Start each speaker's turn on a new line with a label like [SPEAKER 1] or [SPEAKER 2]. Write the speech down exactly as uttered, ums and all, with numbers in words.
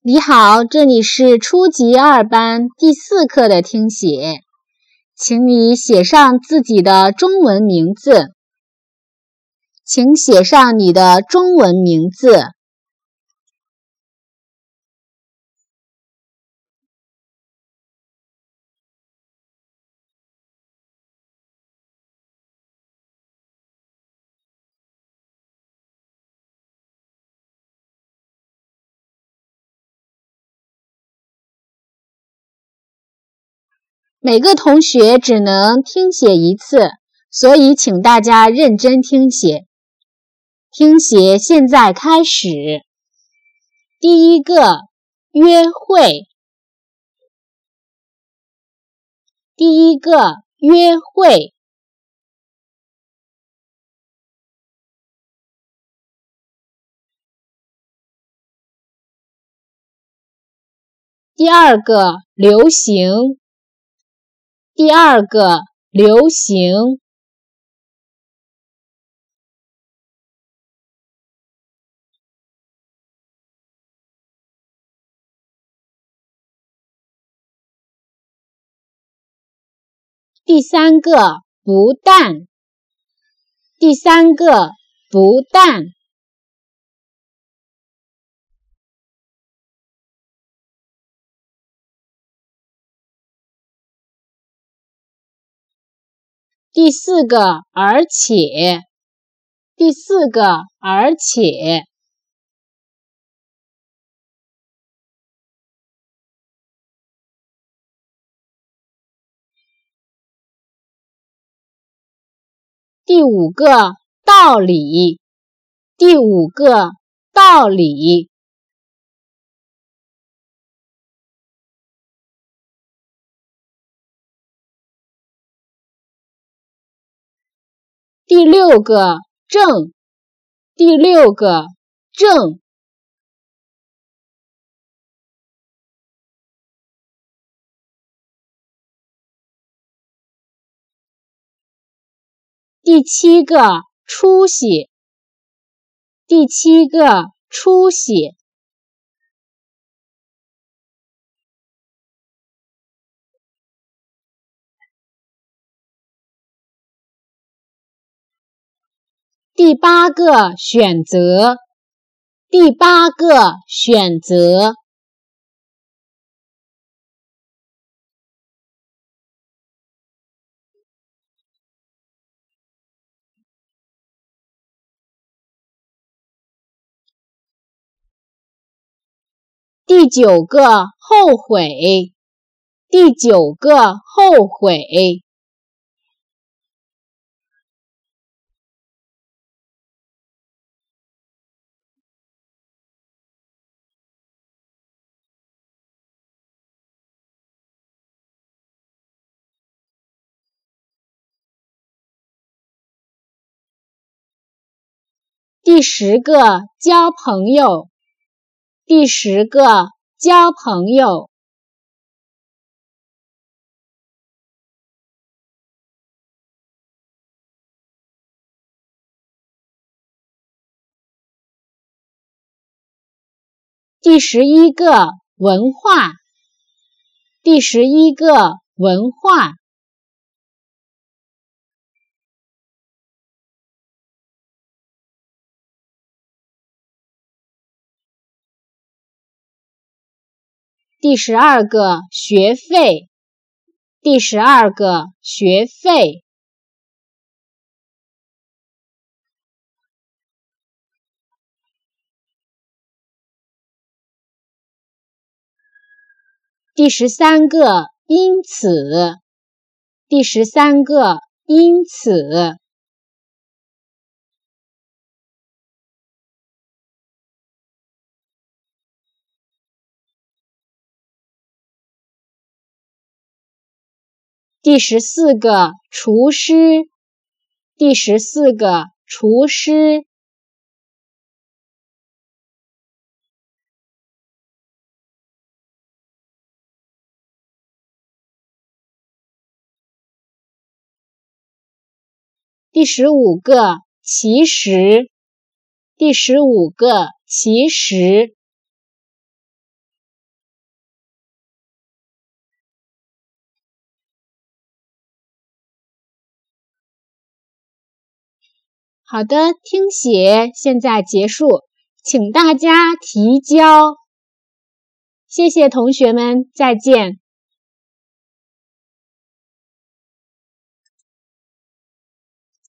[SPEAKER 1] 你好，这里是初级二班第四课的听写，请你写上自己的中文名字，请写上你的中文名字。每个同学只能听写一次，所以请大家认真听写。听写现在开始。第一个，约会。第一个，约会。第二个，流行。第二个，流行。第三个，不但。第三个，不但。第四个，而且。第四个，而且。第五个，道理。第五个，道理。第六个，正。第六个，正。第七个，出息。第七个，出息。第八个，选择。第八个，选择。第九个，后悔。第九个，后悔。第十个，交朋友。第十个，交朋友。第十一个，文化。第十一个，文化。第十二个，学费。第十二个，学费。第十三个，因此。第十三个，因此。第十四个，厨师。第十四个，厨师。第十五个，其实。第十五个，其实。 好的，听写现在结束，请大家提交。谢谢同学们，再见。